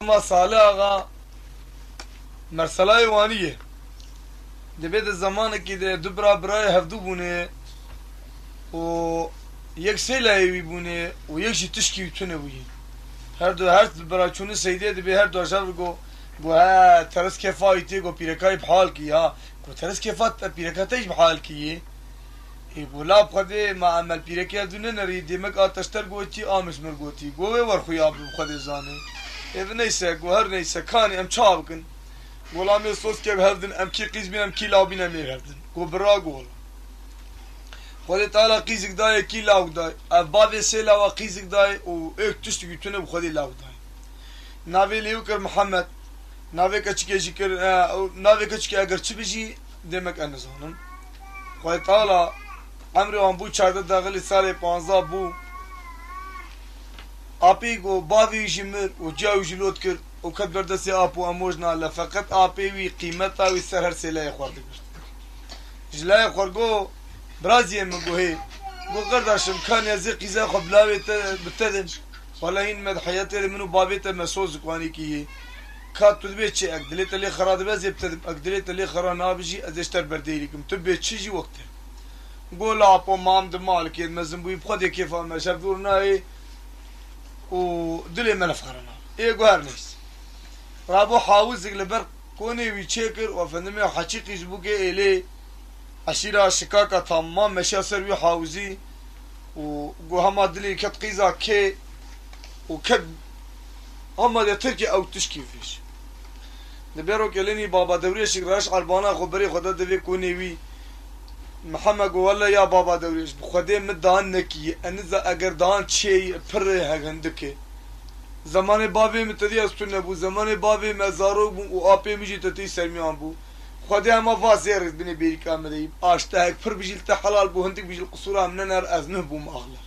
بەڵام ساڵێ ئاغا مەرسەلای وانیە دەبێتە زەمانێکی دێ دوو برا برای هەفتوو بوونێ و یەک سێ لایەوی بوونێ و یەکشی تشکی تونە بووی هەردوو هەر براچوونە سەیدێ دەبێ هەر دوژە بگۆ گو ها تەرس کێفاوی تێ گۆ پیرەکای بحالکی ها گو تەرس کێفات پیرەکەتەیش بحالکیە گو لا بخەدێ ما ئەمەل پیرەکە دوونە نەری دێمەک ئاتەشتەر گوتی ئامشمر گوتی گۆوێ وەرخویا بخەدێ زانێ ئێvە نەیسە گو هەر نەیسە کانی ئەم چا بکن گۆڵامێ سۆسکێ هەردن ئەم کی قیز بین ئەم کی لاو بینە مێ هەردن گۆ برا گۆڵ خودê teala qîzik daye kî law day ev bavê sê lawa qîzik daye û êk tiştekî tune bi xwedê law daye navê lê wî kir Mihemed navê keçikê jî kir navê keçikê eger çi bijî demek ez nizanim xwedê teala emrê wan bû çarde dexilî salê 15 bû apê got bavê jî mir û ciya wî jî lot kir û ket berdestê ap û emojna li feqet apê wî qîmeta wî ser her sê layê xwar dikir ji layê xwar got برازیه من گوهی گو قرداشم کان یزی قیزه خو بلاویت بتدم ولی این مدحیات منو بابیت مسوز کوانی کیه کات تو بیت چه اقدلیت لی خراد باز بتدم اقدلیت لی خرا نابجی ازشتر بردیریکم تو بیت چی جی وقت گو لا پو مام دمال کی مزم بو بخد کیف ما شاف دورنای و دلی من فخرنا ای گوهر نیست رابو حاوز لبر کونی وی چکر و فندمی حقیقی جبوگه الی عشيرة شكاكة تمام مشي سروي حاوزي وقو هما دلي كت قيزا كي وكد هما دي تركي او تشكي فيش نبيرو كليني بابا دوريش راش عربانا خبري خدا دوي كونيوي محمد قو والله يا بابا دوريش بخدي مدان نكي انزا اگر دان چي پر هغندكي زمان بابي متدي استون نبو زمان بابي مزارو بو و آپي مجي تتي سرميان بو خدای ما واسیر بینی بیری کاملی آشته پر بجیل تحلال بو هندک بجیل قصورا من نر از نه بوم آغلر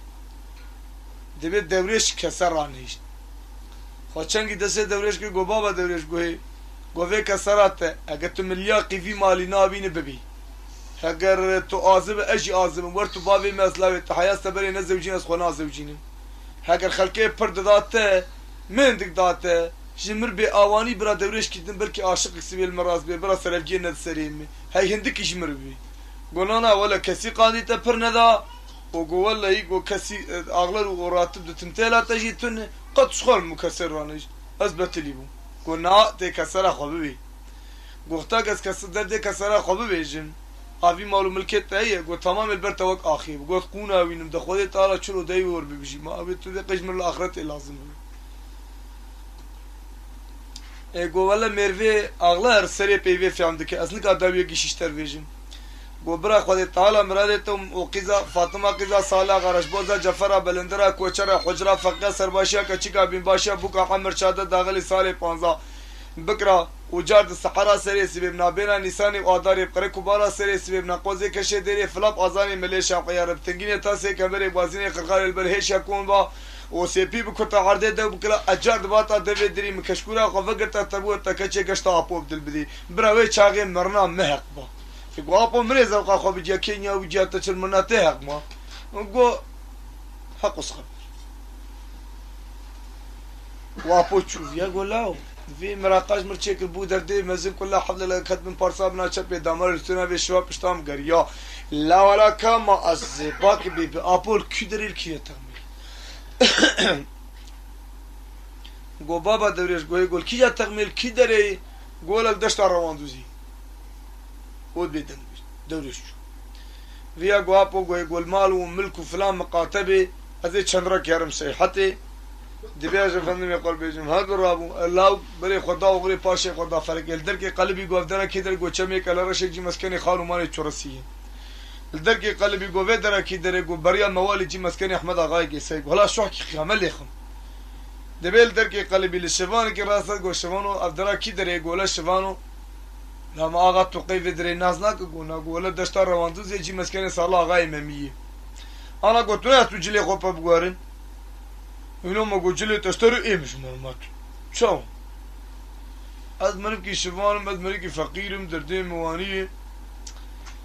دبی دورش کسر رانیشت خود چنگی دسته دورش که گو بابا دورش گوهی گوه کسرات اگر تو ملیاقی فی مالی نابینه ببی اگر تو آزم اجی آزم ور تو بابی مثلاوی تحیاس تبری نزوجین از خونه زوجینم اگر خلکه پر داته من دک داته جمر به آوانی برا دورش کردن بلکه عاشق سیبیل مراز به برا سرفگی ند سریم هی هندی کش مر بی گونانا ولا کسی قاضی تپر ندا و گو ولا یگو کسی اغلر و راتب دتمتلا تجیتون قد شغل مكسر رانش از بتلی بو گونا ته کسر خوبی گفتا کس درد کسر خوبی جن اوی مالو ملکت تایه گو تمام البر توک آخی گو قونا وینم د خود تعالی چلو دی ور ببیجی ما اوی تو د قجمر الاخرت لازم گو ولا مروه اغلر سری پیوی فهمد که اصلا که داویه گیشتر ویژن گو برا خود تعالی مرادتم و قیزا فاطمه قیزا سالا غرش بوزا جفرا بلندرا کوچرا حجرا فقه سرباشیا کچیکا بین باشیا بوکا حمر شاده داخل سال 15 بکرا وجارد صحرا سری سبب نابینا نیسانی و آداری بقره کبارا سری سبب نقوزی کشه دیری فلاب آزانی ملیشا قیارب تنگینی تاسی کمری بازینی خرقال البرهیش یکون با و سپی بکتا عرضه دو بکلا اجارد باتا دوی دری مکشکورا خوفگرتا تبو تکچه گشتا آپو بدل بدی براوی چاقی مرنا محق با گو آپو مری زوقا خواب جا کینیا و جا تچل مرنا تحق ما گو حق اسخب و آپو چوزیا گو لاو في مراقاش مرچێکر بوو دەردێ مەزن كلها حەفلە لە کەت من پارسا بناچە پێ دامەر لەتونا بێ شوا پشتام گەریا لاوەلا کاما ئەزێ باکە بێ بێ ئاپۆل کی دەرێل کیە تەغمیل گۆ بابا دەورێش گۆی گۆل کیجا تەغمیل کی دەرێ گۆلەک دەشتا ڕەواندوزی بۆت بێ دەورێش چوو via گۆ ئاپۆ گۆی گۆل ماڵ و ملک و فلان مقاتەبێ ئەزێ چەندڕەک یارم سەیحەتێ دبیاج افندم يقول بيجم هذا رابو الله بري خدا وغري پاشي خدا فرق الدرك قلبي گوفدرا كدر گوچمي کلر شجي مسكني خالو مال چورسيه الدرك قلبي گوفدرا كدر گو بريا موالي جي مسكني احمد اغاي كي سي ولا شو حكي عمل يخم دبل درك قلبي للشفان كي راسه گو شفانو افدرا كدر گولا شفانو لما اغا توقيف دري نازناك گونا گولا دشتار رواندوز جي مسكني صالح اغاي مميه انا قلت له تجلي خو بگورن اینو ما گوجلی تشترو ایمش مرمات چاو از منم کی شوانم از منم کی فقیرم درده موانیه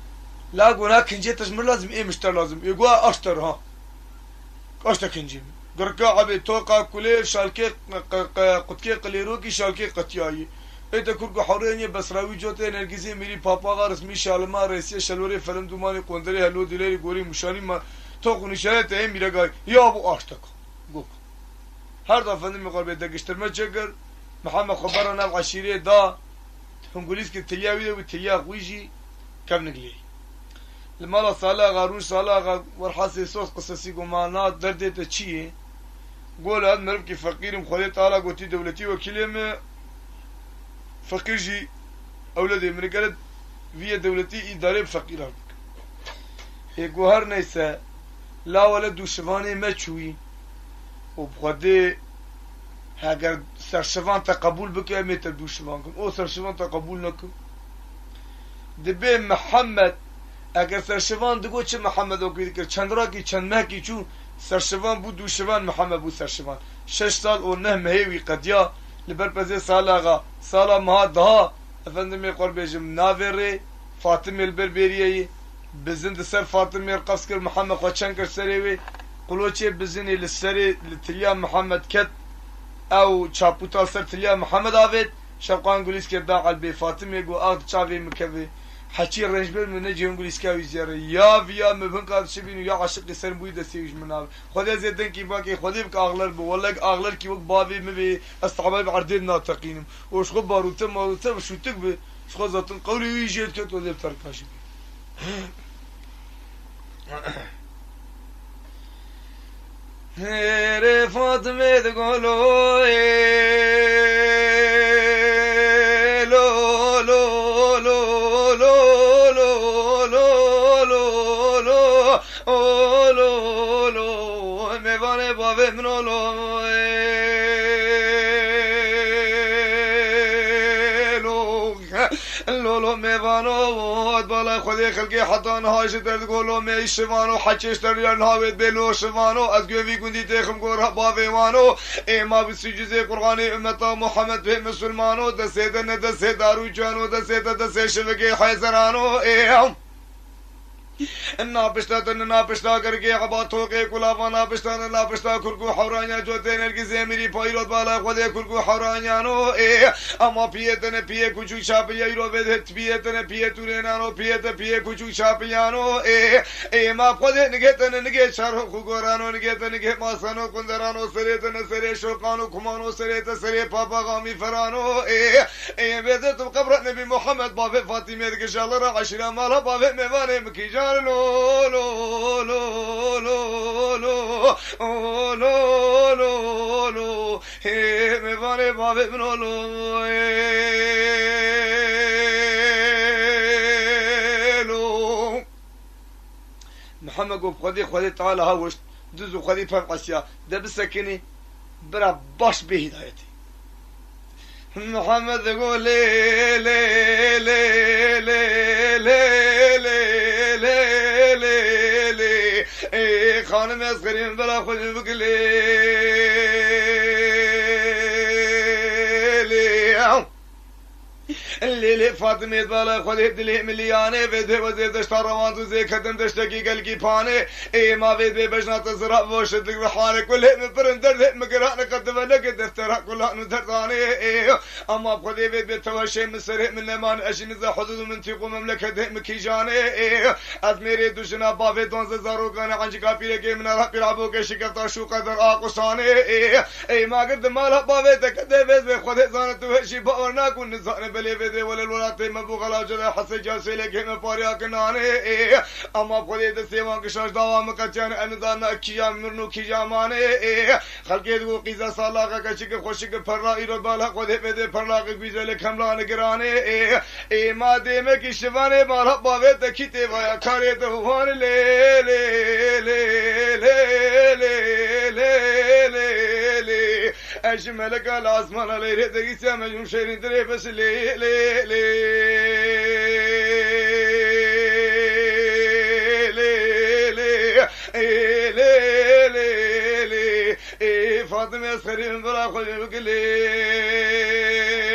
لا گونا کنجی تشمر لازم ایمش تر لازم یگو اشتر ها اشتر کنجی دركا عبي توقع كلير شالكي قطكي قليروكي شالكي قطياي ايتا كركو حوريني بسراوي جوتي نرگزي ميري پاپاغا رسمي شالما رئيسية شلوري فلم دوماني قوندري هلو دليري غوري مشاني ما توقو نشانت ايه ميرگاي يا ابو اشتك قوك هر دا فندم يقول بيدا قشترما چكر محمد خبرنا العشيري دا هنگوليس كي تلياوي دا وتليا غويجي كم نقلي المالا صالة غارون صالة ورحاسي صوص قصصي قمانات دردت چيه قول هاد مرب كي فقير مخلي تعالى قوتي دولتي وكلمة فقير جي أولادي من قالت فيا دولتي إدارة فقير يقول هر نيسا لا ولد دوشفاني ما چوي وبخده هاگر سرشفان تقبول بكي اميتا دوشفان كن او سرشفان تقبول نكن دبي محمد اگر سرشفان دگو چه محمد او كده چند را کی چند ماه کی چون سرشفان بو دوشفان محمد بو سرشفان 6 سال او نه مهوي قديا لبرپزه سال آغا سالا مها daha efendim يقول بيجم نافري فاطمه البربريه بزند سر فاطمه القسكر محمد خوچنكر سريوي قلوچه بزني للسري لتليا محمد كت او چاپوتا سر تليا محمد آوید شبقان گولیس که دا قلبي فاطمه گو آغد چاوی مكوي حكي رنجبر من نجي انگلیس كاوي زياره يا ويا مبن قاد شبينو يا عاشق سر بوي دستيوش مناو خدا زيدن كي باكي خدي بك اغلر بو والله اغلر كي وك بابي مبي استعمال بعردين ناطقينم وش خو باروته ماروته وشوتك ب شخو ذاتن قولي يجيت كت ودي بتركاشي هيري فاطمه تقولو لولو میوانو بالا خودی خلقی حتی نهایش درد گلو می شوانو حچش در یا نهایت بلو شوانو از گوی گندی تخم گور باویوانو ایما بسیجزه قرآن امتا محمد به مسلمانو دسته دن دسته دارو جانو دسته شبکه حیزرانو ایم ناپشتا کرके عباتو के कुलावा नापشता खुरकू हौरानिया जोते नरगिजे मेरी पाइरोत बाला खुदे खुरकू हौरानियानो ए अमा पिए कुछ छापिया इरो वेदे पिए तुरे नानो पिए कुछ छापियानो ए मा खुदे निगे चारो खुगोरानो निगे मासनो कुंदरानो सरे शोकानो खुमानो सरे पापा गामी फरानो ए वेदे तुम कब्र नबी मोहम्मद बाबे फातिमे के शालरा अशरा माला बाबे मेवाने मकीजा लो लो लो लो लो लो लो लो हे me vale babe no lo lo محمد قو خدي تعالى هاوش دزو خدي فرق اسيا ده بسكني برا باش بهدايتي محمد يقول لي لي لي لي لي خانم اصغرين بلا خود بقلي اللي فاطمه بالا خود دلي مليانه بده وزي دشتا روان تو زي خدم دشتكي قال كي فانه اي ما بده بجنات زرع وشد الرحال كل من برندر مقران قدم لك دفتر كل دردانه اما خود بده توشي مسر من لمان اشن ذا حدود منطقه مملكه مكيجانه از میرے دشنا باب 12000 كان عنج كافيره كي من رب العبو كي شكفتا شو قدر اقصانه اي ما قد مال باب تكده بده خود زانت وشي باورنا كن زان بلي ولا الولات مبوغلا جل حس جاسي لك ما باريا كنانه اما خودي دسيوان كشاش دوام كچان اندان اكيا مرنو كيجامانه خلقي دو قيزا سالاغا كشك خوشك فرلا ايرو بالا خودي بده فرلا گيزل كملان گرانه اي ما ديم كي شوانه مال باوي تكيتي وايا كاري دوان لي لي لي لي لي لي اجملك الاسمان على ريدك سامجون شيرين دري بس لي لي لي لي لي فاطمه سرين بلا خلق لي